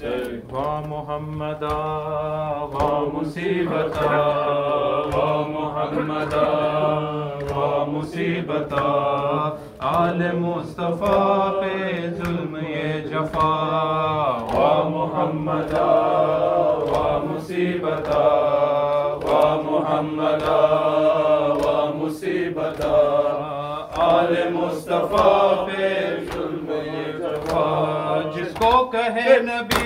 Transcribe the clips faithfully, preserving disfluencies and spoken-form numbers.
وا محمدا وا مصیبتا وا محمدا وا مصیبتا آل مصطفیٰ پہ ظلم یہ جفا وا محمدا وا مصیبتا وا محمدا وا مصیبتا آل مصطفیٰ پہ ظلم یہ جفا جس کو کہے نبی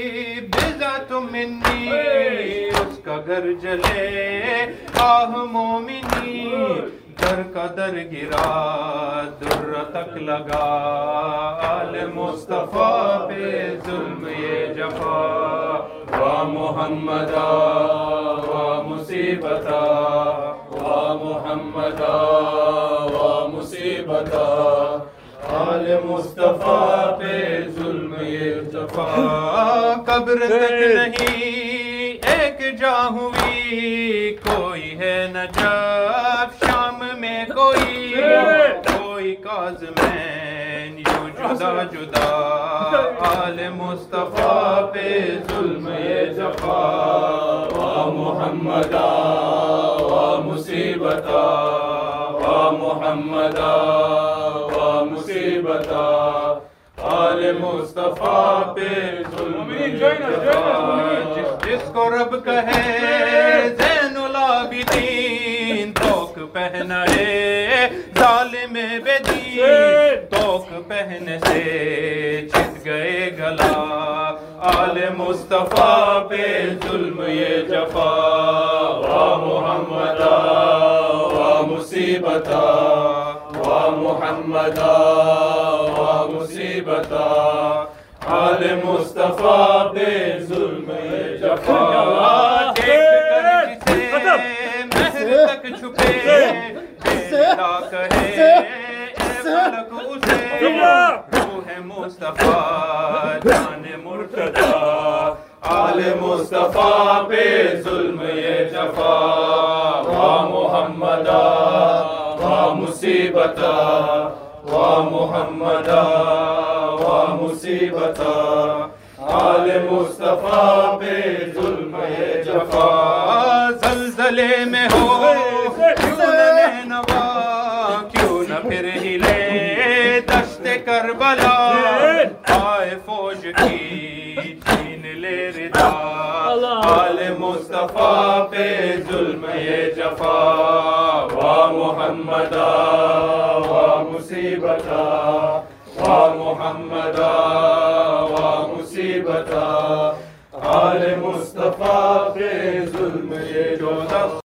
بذات منی اس کا گھر جلے آہ مومنی در کا در گرا در تک لگا آل مصطفیٰ پہ ظلم یہ جفا وا محمدا وا مصیبتا وا محمدا وا مصیبتا آل مصطفیٰ پہ ظلم یہ جفا قبر تک نہیں ایک جا ہوئی کوئی ہے نجف شام میں کوئی کوئی کاظمین یوں جدا جدا آل مصطفیٰ پہ ظلم یہ جفا وا محمدا وا مصیبتا وا محمدا وا مصیبتا آل مصطفیٰ پہ ظلم یہ جفا جس جس کو رب کہے زین العابدین توک پہنائے ظالم بے دین توک پہنے سے چھت گئے گلا آل مصطفیٰ پہ ظلم یہ جفا وا محمدا وا مصیبتا وا محمدا وا مصیبتا آل مصطفیٰ پہ ظلم یہ جفا دیکھ کر جسے مہر تک چھپے بیدا کہے اے فلک اسے روح مصطفیٰ جان مرتضی آل مصطفیٰ پہ ظلم یہ جفا وا محمدا وا مصیبتا وا محمدا وا مصیبتا آل مصطفیٰ پہ ظلم یہ جفا زلزلے میں ہو کیوں نہ نینوا کیوں نہ پھر ہلے دشت کربلا آئے فوج کی چھین لے ردا آل مصطفیٰ پہ ظلم یہ جفا وا محمدا وا مصیبتا وا محمدا وا مصیبتا آل مصطفیٰ پہ ظلم یہ جفا